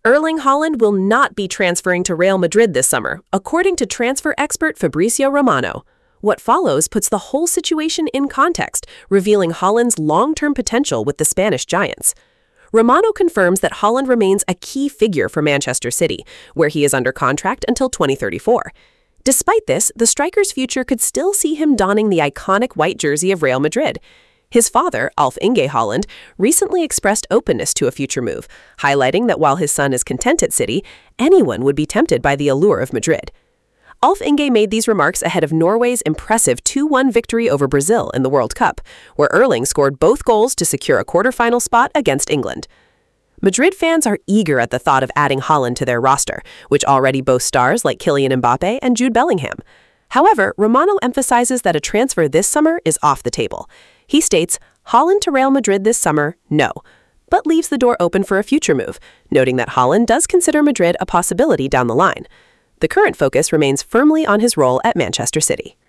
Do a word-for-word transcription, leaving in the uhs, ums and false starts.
Erling Haaland will not be transferring to Real Madrid this summer, according to transfer expert Fabrizio Romano. What follows puts the whole situation in context, revealing Haaland's long-term potential with the Spanish giants. Romano confirms that Haaland remains a key figure for Manchester City, where he is under contract until twenty thirty-four. Despite this, the striker's future could still see him donning the iconic white jersey of Real Madrid. His father, Alf-Inge Haaland, recently expressed openness to a future move, highlighting that while his son is content at City, anyone would be tempted by the allure of Madrid. Alf-Inge made these remarks ahead of Norway's impressive two one victory over Brazil in the World Cup, where Erling scored both goals to secure a quarter-final spot against England. Madrid fans are eager at the thought of adding Haaland to their roster, which already boasts stars like Kylian Mbappe and Jude Bellingham. However, Romano emphasizes that a transfer this summer is off the table. He states, Haaland to Real Madrid this summer, no, but leaves the door open for a future move, noting that Haaland does consider Madrid a possibility down the line. The current focus remains firmly on his role at Manchester City.